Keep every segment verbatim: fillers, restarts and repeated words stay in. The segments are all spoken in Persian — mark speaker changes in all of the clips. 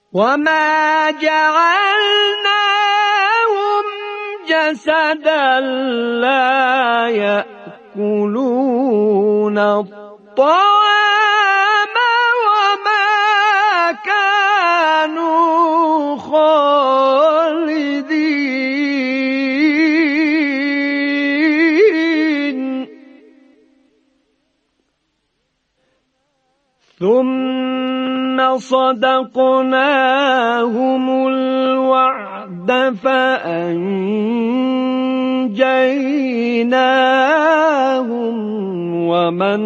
Speaker 1: وما جعلناهم جسدا لا يأكلون الطعام وما كانوا خالدين ثم صدقناهم الوعد فأنجيناهم ومن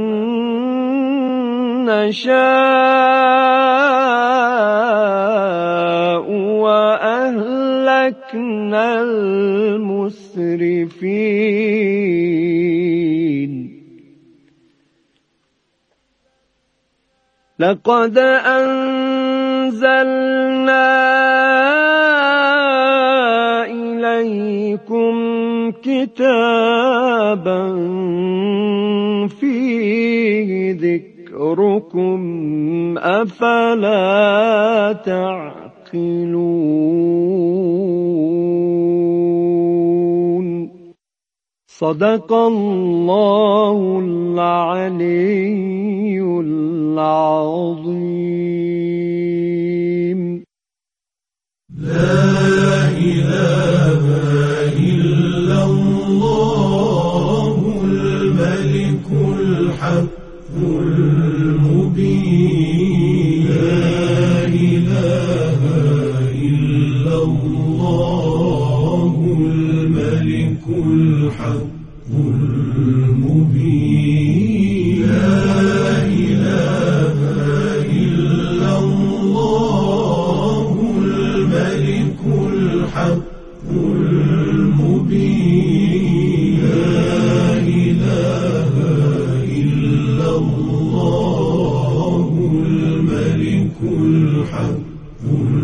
Speaker 1: نشاء وأهلكنا المسرفين. لقد أنزلنا إليكم كتابا فيه ذكركم أفلا تعقلون. صدق الله العلي العظيم.
Speaker 2: لا إله إلا الله الملك الحق المبين. لا إله إلا الله الملك الحق المبين. لا إله إلا الله الملك الحق المبين. لا إله إلا الله الملك الحق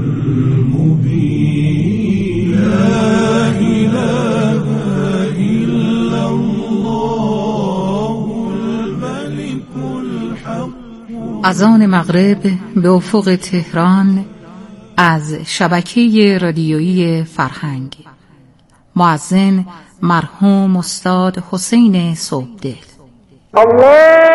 Speaker 2: المبين. لا إله إلا الله الملك الحق.
Speaker 3: اذان مغرب به افق تهران از شبکه رادیویی فرهنگ. مؤذن مرحوم استاد حسین صبحدل.
Speaker 1: الله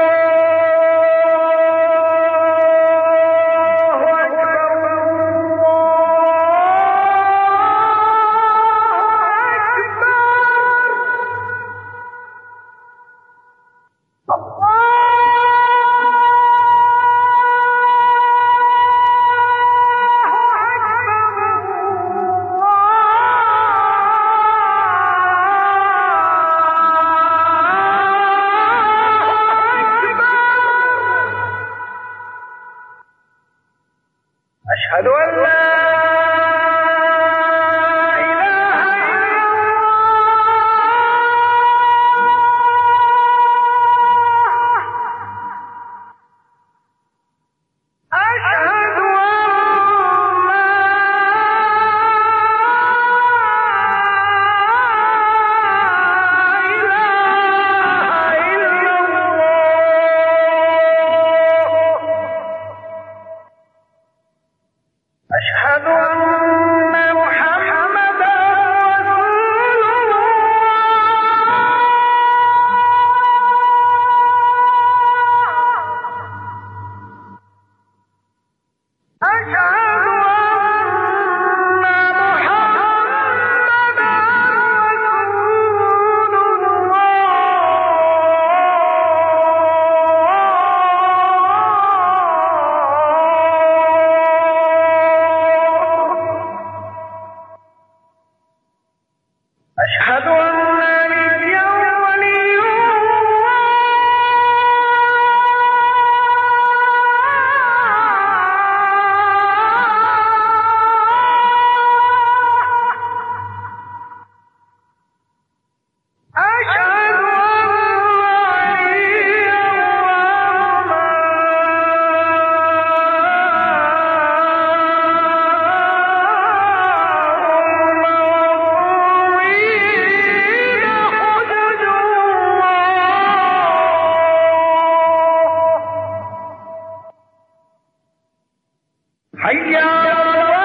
Speaker 1: أشهد أن لا أشهد أن محمدا رسول الله. أشهد أن محمدا رسول أشهد أن نبيا ولي الله. حي على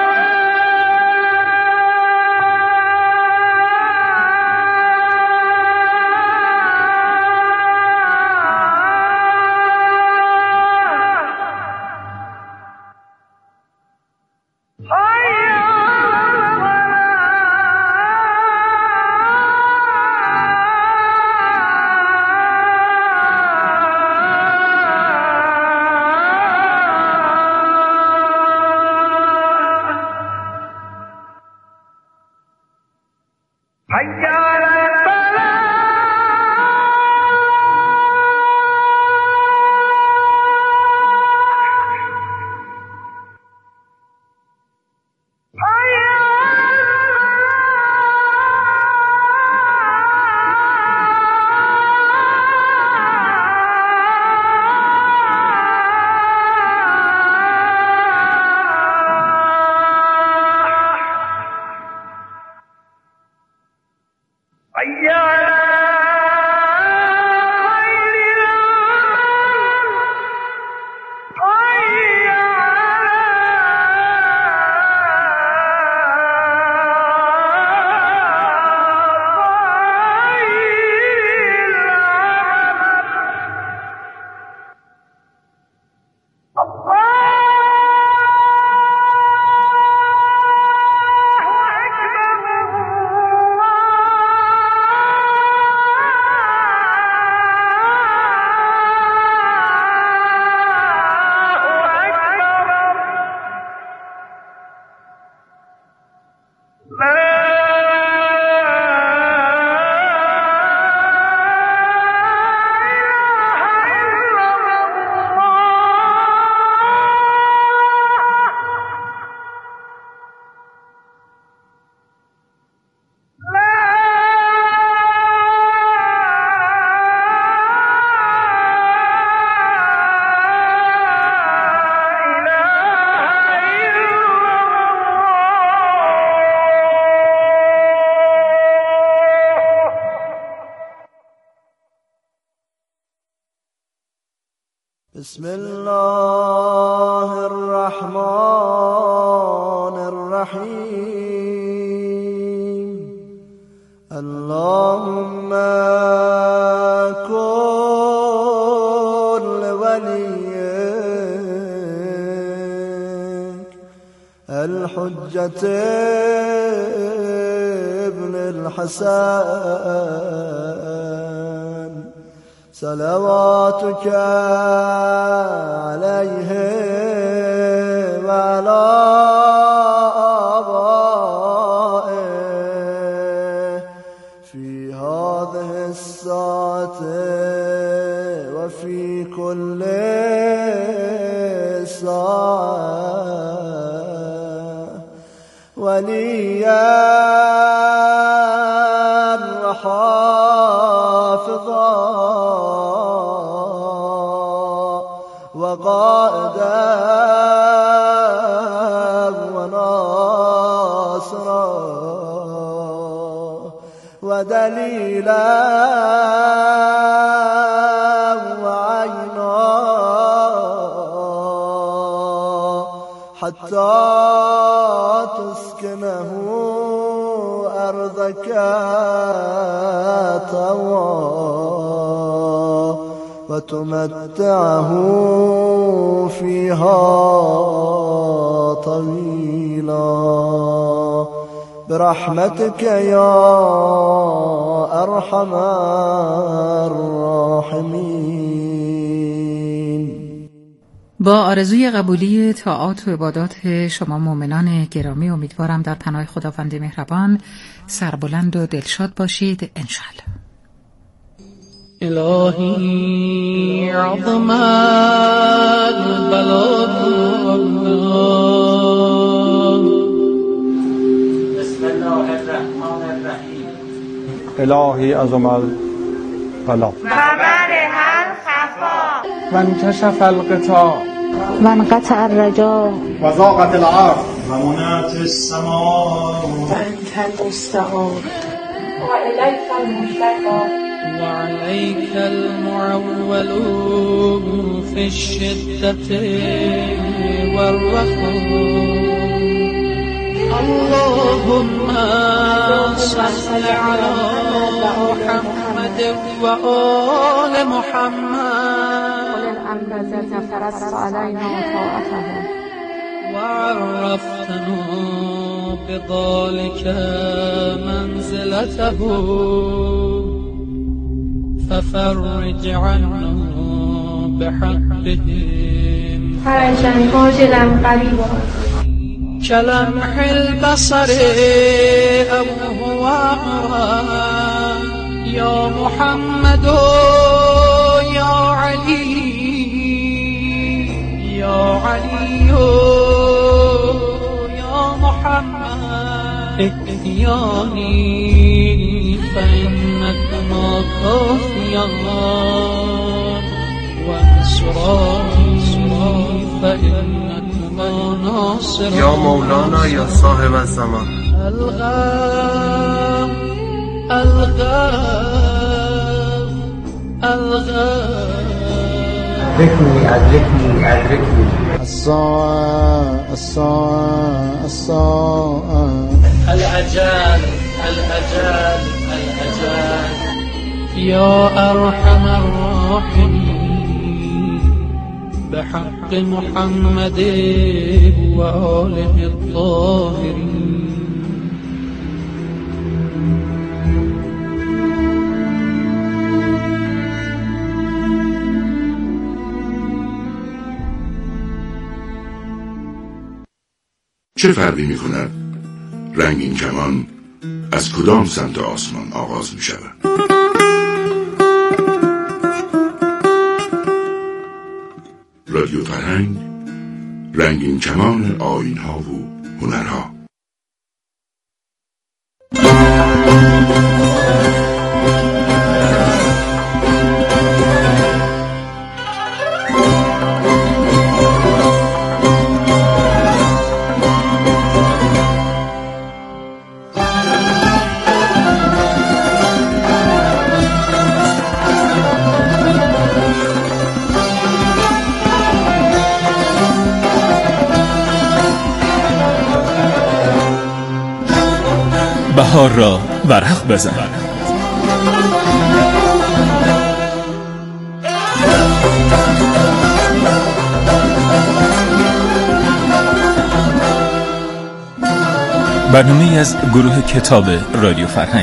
Speaker 4: بسم الله الرحمن الرحيم اللهم كن لوليك الحجة ابن الحسن صلواتك عليه وعلى آبائه في هذه الساعة وفي كل ساعة وليا وحافظا وقائدا وناصرا ودليلا وعينا حتى تسكنه أرضك طوعا وتمتعه فيها طويلا برحمتك يا أرحم الراحمين.
Speaker 3: با آرزوی قبولی طاعات و عبادات شما مؤمنان گرامی امیدوارم در پناه خداوند مهربان سربلند و دلشاد باشید انشالله.
Speaker 5: الهی عظمت بلاغ بسم الله الرحمن الرحیم.
Speaker 6: الهی عظمت بلاغ
Speaker 2: و انکشف الغطاء
Speaker 7: و انقطع الرجاء
Speaker 6: و ضاقت الارض
Speaker 2: و منات السماء
Speaker 7: و انت المستعان
Speaker 8: و الیک المشتکا
Speaker 5: وعليك المعول في الشدة والرخاء. اللهم صل على محمد وآل محمد
Speaker 7: الأمر الذي فرضت علينا طاعته
Speaker 5: وعرفتنا بذلك منزلته ففرج عنا بحقهم
Speaker 1: فرجاً عاجلاً قريباً
Speaker 5: كلمح البصر أو هو يا محمد يا علي يا علي يا محمد احياني فإنكما كافيان وانصراني فإنكما ناصران
Speaker 8: يا مولانا يا صاحب الزمان
Speaker 5: الغام الغام الغام
Speaker 9: أدركني أدركني أدركني
Speaker 4: الساعة الساعة الساعة
Speaker 5: الأجال الأجال الأجال يا أرحم الراحمين بحق محمد وآله الطاهرين.
Speaker 10: چه فرقی می کند رنگین کمان از کدام سمت آسمان آغاز می شود؟ رادیو فرهنگ، رنگین کمان آیین‌ها و هنرها.
Speaker 11: بهار را ورق بزن. برنامه‌ای از گروه کتاب رادیو فرهنگ.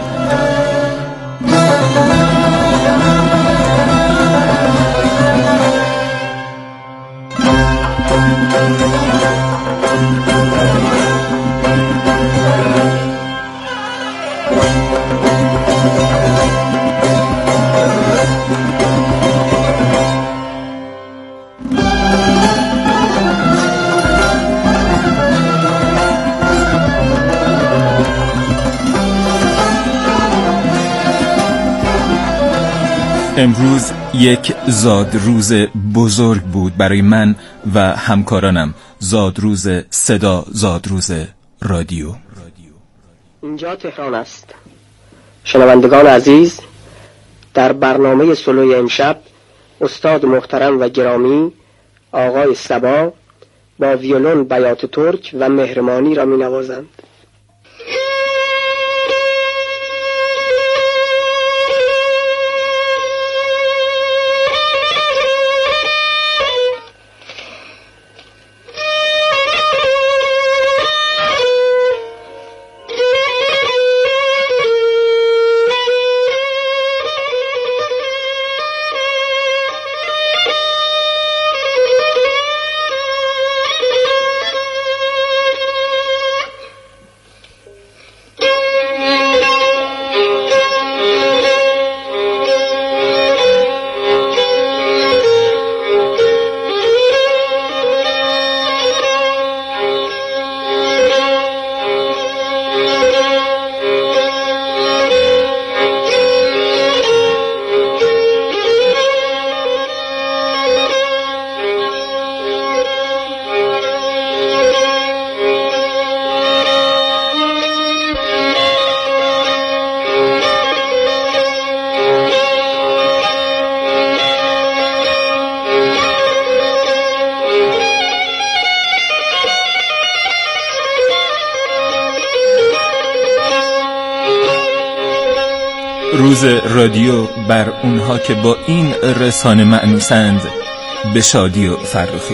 Speaker 11: امروز یک زادروز بزرگ بود برای من و همکارانم. زادروز صدا، زادروز رادیو.
Speaker 12: اینجا تهران است. شنوندگان عزیز، در برنامه سولوی امشب استاد محترم و گرامی آقای صبا با ویولون بیات ترک و مهرمانی را می نوازند.
Speaker 11: روز رادیو بر اونها که با این رسانه مأنوسند به شادی و فرخی.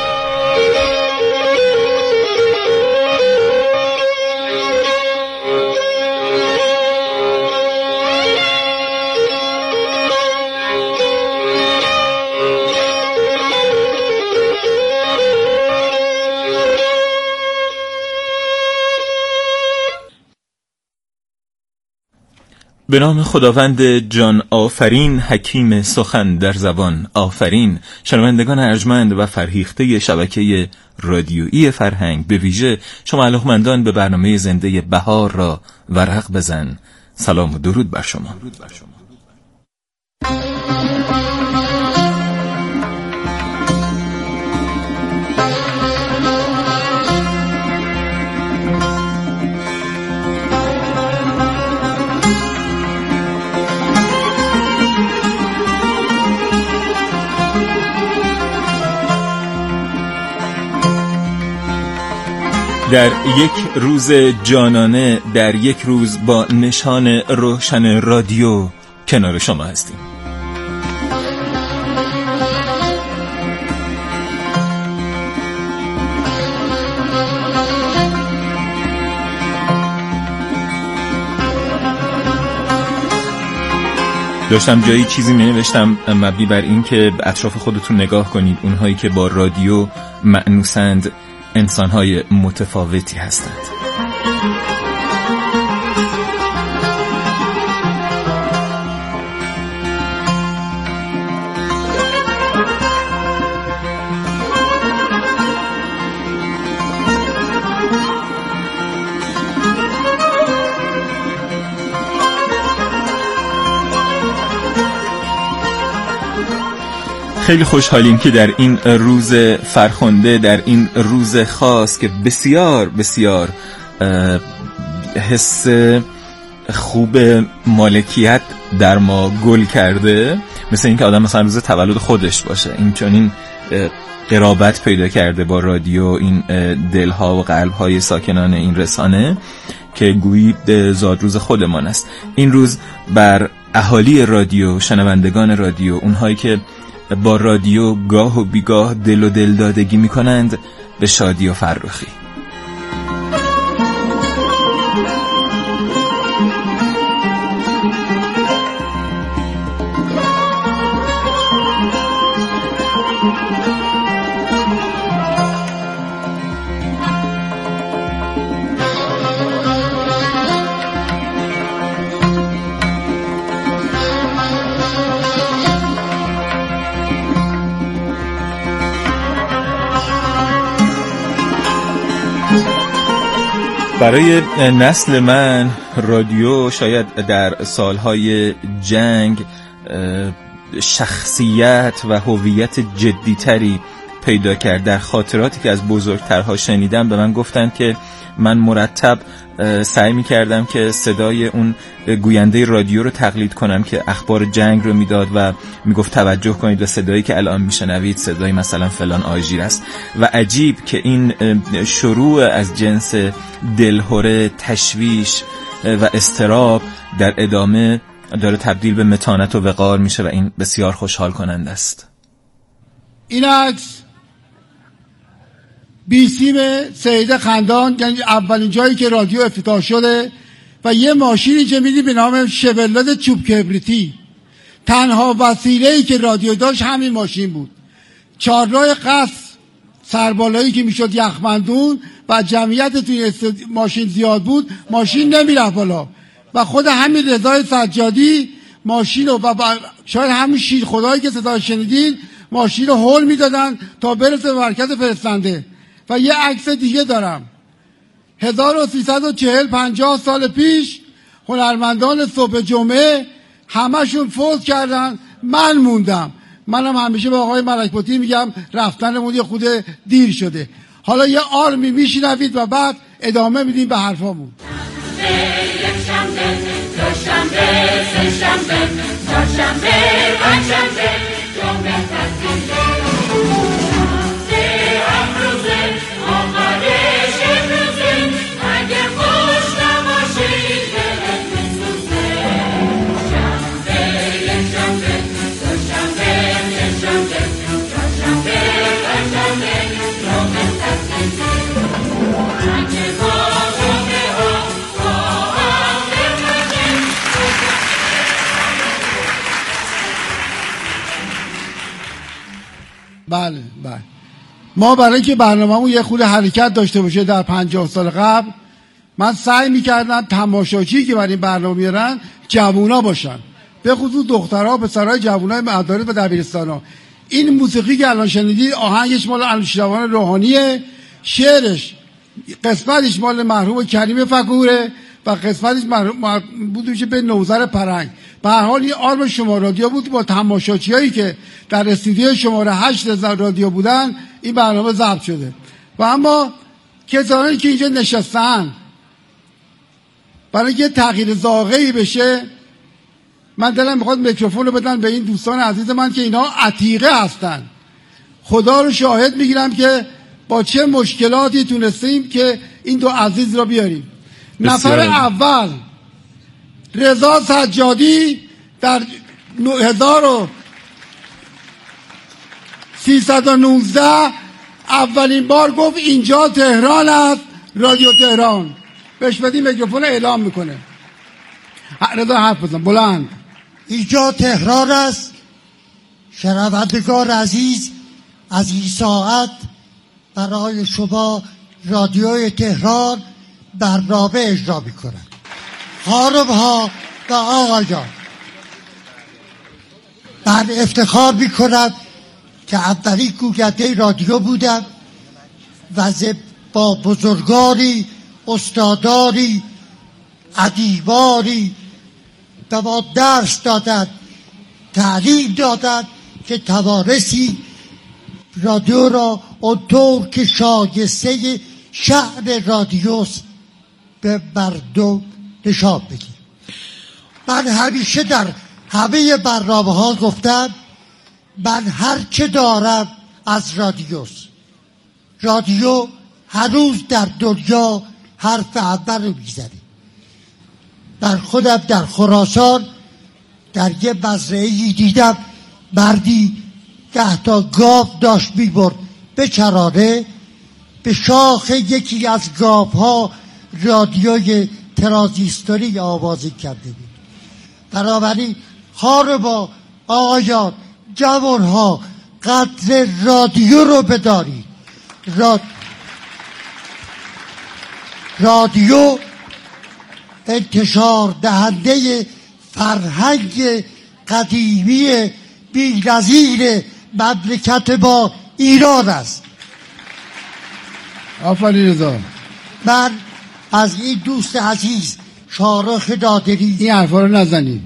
Speaker 11: به نام خداوند جان آفرین، حکیم سخن در زبان آفرین. شنوندگان ارجمند و فرهیخته شبکه رادیویی فرهنگ، به ویژه شما علاقمندان به برنامه زنده بهار را ورق بزن، سلام و درود بر شما. در یک روز جانانه، در یک روز با نشان روشن رادیو کنار شما هستیم. داشتم جایی چیزی می نوشتم مبنی بر این که به اطراف خودتون نگاه کنید. اونهایی که با رادیو مأنوسند انسان‌های متفاوتی هستند. خیلی خوشحالیم که در این روز فرخنده، در این روز خاص که بسیار بسیار حس خوب مالکیت در ما گل کرده، مثل این که آدم مثلا روز تولد خودش باشه، این چون این قرابت پیدا کرده با رادیو، این دلها و قلبهای ساکنان این رسانه که گویی زادروز خودمان است. این روز بر اهالی رادیو، شنوندگان رادیو، اونهایی که با رادیو گاه و بیگاه دل و دل دادگی می کنند، به شادی و فرخی. برای نسل من رادیو شاید در سالهای جنگ شخصیت و هویت جدیتری پیدا کرد. در خاطراتی که از بزرگترها شنیدم به من گفتن که من مرتب سعی می کردم که صدای اون گوینده رادیو رو تقلید کنم که اخبار جنگ رو میداد و میگفت توجه کنید و صدایی که الان میشنوید صدای مثلا فلان آژیر است. و عجیب که این شروع از جنس دلهره، تشویش و اضطراب در ادامه داره تبدیل به متانت و وقار میشه و این بسیار خوشحال کننده است.
Speaker 13: این عکس بیسیم سید خندان، یعنی اولین جایی که رادیو افتتاح شده، و یه ماشینی که میدی به نام شولاد چوب کبریتی. تنها وسیله‌ای که رادیو داشت همین ماشین بود. چهارراه قصر سربالایی که میشد یخمندون و جمعیت توی ماشین زیاد بود، ماشین نمیره بالا و خود همین رضای سجادی ماشین رو و شاید همین شیر خدایی که صدا شنیدین ماشین رو هول میدادن تا برسه به مرکز فرستنده. و یه عکس دیگه دارم، هزار و سیصد و چهل پنجاه سال پیش هنرمندان صبح جمعه همشون فوت کردن، من موندم. منم همیشه به آقای ملک‌پوتی میگم رفتنمون یه خود دیر شده. حالا یه آرمی میشنوید و بعد ادامه میدیم به حرفامون.
Speaker 14: یک شنبه، دوشنبه، سه‌شنبه، چهارشنبه، پنجشنبه، جمعه تعطیله. سه روزه، آخرش امروزه، اگه خوش نباشی دلت میسوزه.
Speaker 13: بله بله. ما برای اینکه برنامه‌مون یه خود حرکت داشته باشه در پنجاه سال قبل، من سعی میکردم تماشاچی که برای این برنامه میارن جوونا باشن، به خصوص دخترها و پسرهای جوونای مدارس و دبیرستانا. این موسیقی که الان شنیدید آهنگش مال انوشیروان روحانیه، شعرش قسمتش مال مرحوم کریم فقوره و قسمتش مرحوم بود میشه به نوذر پرنگ. به هر حال این آلبوم شما رادیو بود، با تماشاچیایی که در استودیو شماره هشت رادیو بودن این برنامه ضبط شده. و اما کسانی که اینجا نشستن برای اینکه تغییر ذائقه‌ای بشه، من دلم میخواد میکروفون رو بدن به این دوستان عزیز من که اینا عتیقه هستن. خدا رو شاهد میگیرم که با چه مشکلاتی تونستیم که این دو عزیز رو بیاریم. نفر اول رضا سجادی در هزار و سیصد و نوزده اولین بار گفت اینجا تهران است، رادیو تهران. بهش بدیم میکروفون اعلام میکنه. رضا حرف بزن بلند.
Speaker 15: اینجا تهران است. شنوندگان عزیز، از این ساعت برای شما رادیوی تهران برنامه اجرا میکنند. خانم ها و آقایان، من افتخار میکنم که اولین گوینده رادیو بودم و با بزرگانی، استادانی، ادیبانی به ما درس دادند، تعلیم دادند که توانستی رادیو را اونطور که شایسته شأن رادیوست به مردم نشان بدیم. من همیشه در همه برنامه ها گفتم من هر چه دارم از رادیوست. رادیو هنوز در دنیا حرف اول رو میزنه. من خودم در خراسان در یه مزرعه‌ای دیدم مردی ده تا گاو داشت میبرد به چرانه، به شاخ یکی از گاوها رادیوی ترانزیستوری آوازی کرده بود. بنابراین خانما، آقایان، جوانها قدر رادیو رو بدارید. راد... رادیو انتشار دهنده فرهنگ قدیمی بی‌نظیر مملکت ما ایران است.
Speaker 13: آفرین رضا.
Speaker 15: من از این دوست عزیز شارخ نادری
Speaker 13: این حرفا رو نزنید.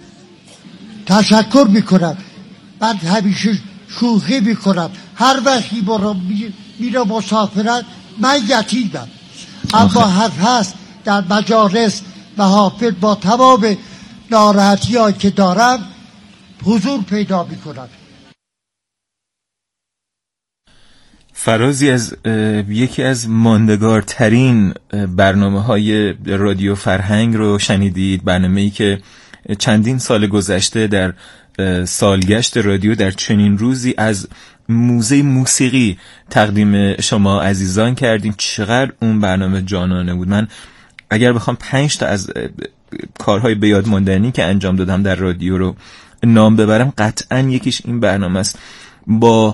Speaker 15: تشکر میکنم. من همیشه شوخی میکنم. هر وقتی میرم مسافرت من یتیمم، اما حرف هست در مجالس محافل با تمام ناراحتی هایی که دارم حضور پیدا میکنم.
Speaker 11: فرازی از یکی از ماندگارترین برنامه های رادیو فرهنگ رو شنیدید. برنامه‌ای که چندین سال گذشته در سالگشت رادیو در چنین روزی از موزه موسیقی تقدیم شما عزیزان کردیم. چقدر اون برنامه جانانه بود. من اگر بخوام پنج تا از کارهای به یاد ماندنی که انجام دادم در رادیو رو نام ببرم، قطعا یکیش این برنامه است. با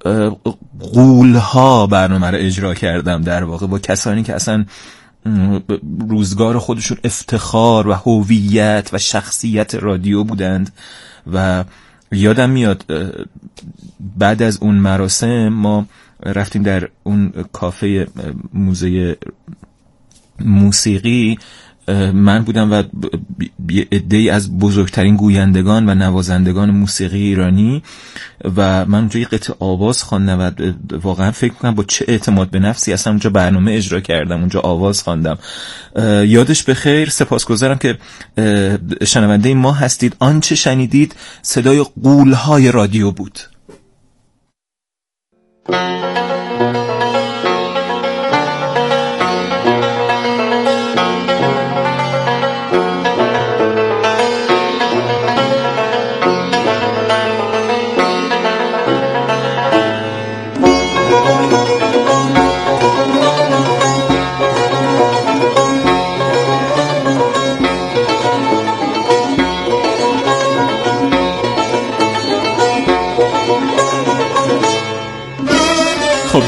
Speaker 11: غول‌ها برنامه رو اجرا کردم، در واقع با کسانی که اصلا روزگار خودشون افتخار و هویت و شخصیت رادیو بودند. و یادم میاد بعد از اون مراسم ما رفتیم در اون کافه موزه موسیقی. من بودم و عده‌ای از بزرگترین گویندگان و نوازندگان موسیقی ایرانی و من اونجا یه قطعه آواز خواندم و واقعا فکر می‌کنم با چه اعتماد به نفسی اصلا اونجا برنامه اجرا کردم، اونجا آواز خواندم. یادش بخیر. سپاسگزارم که شنونده ما هستید. آنچه شنیدید صدای غول‌های رادیو بود.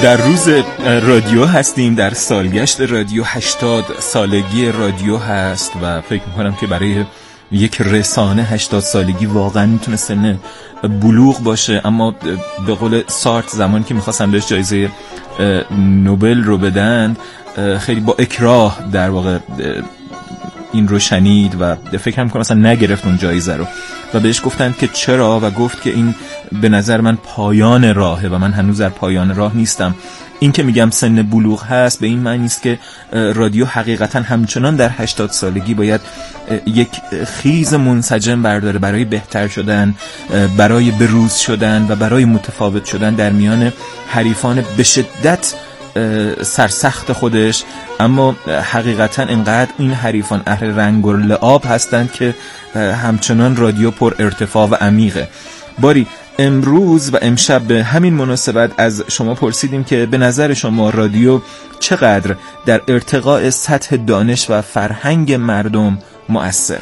Speaker 11: در روز رادیو هستیم، در سالگشت رادیو، هشتاد سالگی رادیو هست و فکر میکنم که برای یک رسانه هشتاد سالگی واقعا میتونه سن بلوغ باشه، اما به قول سارت زمانی که میخواستم بهش جایزه نوبل رو بدن خیلی با اکراه در واقع این رو شنید و فکر میکنم اصلا نگرفت اون جایزه رو و بهش گفتن که چرا و گفت که این به نظر من پایان راهه و من هنوز در پایان راه نیستم. این که میگم سن بلوغ هست به این معنی است که رادیو حقیقتا همچنان در هشتاد سالگی باید یک خیز منسجم برداره برای بهتر شدن، برای بروز شدن و برای متفاوت شدن در میان حریفان به شدت سرسخت خودش، اما حقیقتا انقدر این حریفان اهل رنگ و لعاب هستند که همچنان رادیو پر ارتفاع و عمیقه. باری امروز و امشب به همین مناسبت از شما پرسیدیم که به نظر شما رادیو چقدر در ارتقاء سطح دانش و فرهنگ مردم مؤثره؟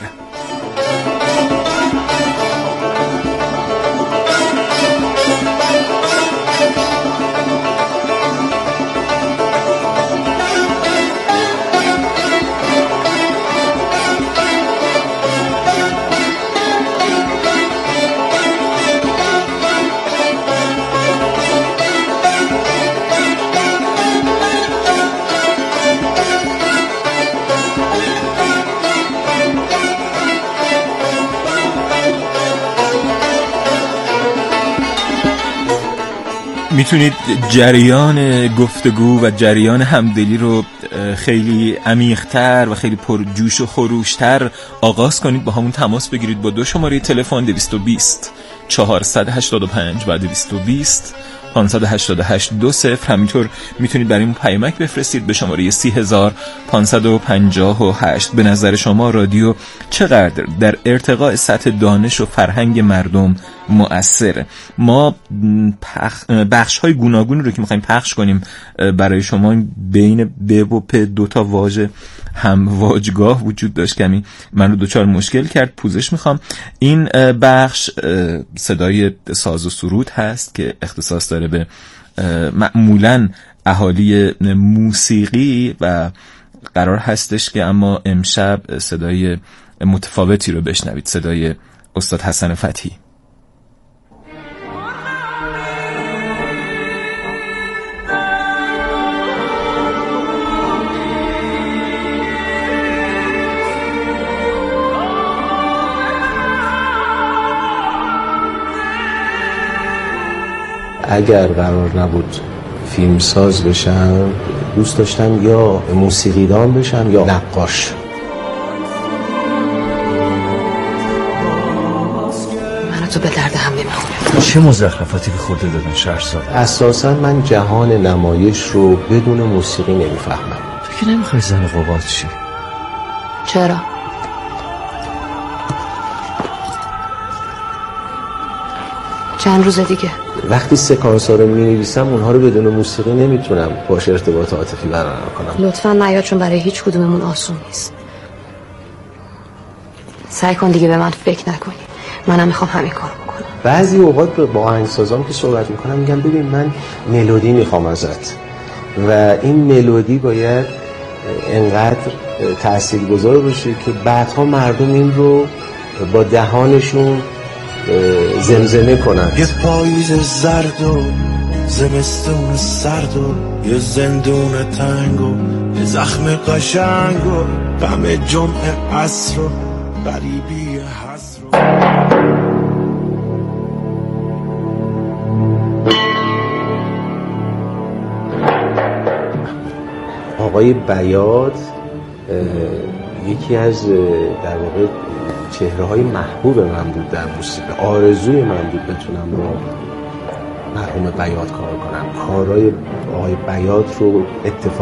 Speaker 11: میتونید جریان گفتگو و جریان همدلی رو خیلی عمیق‌تر و خیلی پرجوش و خروش‌تر آغاز کنید، با همون تماس بگیرید با دو شماره تلفن دویست و بیست چهارصد و هشتاد و پنج و دویست و بیست پانصد و هشتاد و هشت دو صفر. همینطور میتونید برای اون پیامک بفرستید به شماره سی هزار پانصد و پنجاه و هشت. به نظر شما رادیو چقدر در ارتقاء سطح دانش و فرهنگ مردم مؤثره؟ ما بخش های گوناگونی رو که میخوایم پخش کنیم برای شما بین ب و پ دوتا واژه هم واجگاه وجود داشت، کمی من رو دوچار مشکل کرد، پوزش میخوام. این بخش صدای ساز و سرود هست که اختصاص داره به معمولاً اهالی موسیقی و قرار هستش که اما امشب صدای متفاوتی رو بشنوید، صدای استاد حسن فتحی.
Speaker 16: اگر قرار نبود فیلمساز بشم دوست داشتم یا موسیقیدان بشم یا نقاش.
Speaker 17: من تو به درد هم نمیخوره.
Speaker 18: چه مزخرفاتی به خورده دادن شهرزاد؟
Speaker 16: اساسا من جهان نمایش رو بدون موسیقی نمیفهمم.
Speaker 18: تو که نمیخوای زن قباد چی؟
Speaker 17: چرا؟ چند روز دیگه
Speaker 16: وقتی سکانس ها رو می نویسم اونها رو بدون موسیقی نمیتونم باش ارتباط عاطفی برقرار کنم.
Speaker 17: لطفاً نیا، چون برای هیچ کدوممون آسون نیست. سعی کن دیگه به من فکر نکنی، منم میخوام همین کارو بکنم.
Speaker 16: بعضی اوقات با آهنگسازام که صحبت میکنم میگم ببین من ملودی میخوام ازت و این ملودی باید انقدر تاثیرگذار باشه که بعدها مردم این رو با دهانشون زمزمه کنن.
Speaker 19: یه پاییز زرد و زمستون سرد و یه زندون تنگ و یه زخم قشنگ و غم جمعه عصر و غریبی حسر و
Speaker 16: آقای بیاد یکی از در واقع چهره های محبوب من بود در موسیقی. آرزوی من بود بتونم با مرحوم بیاد کار کنم. کارهای آقای بیاد رو اتفاق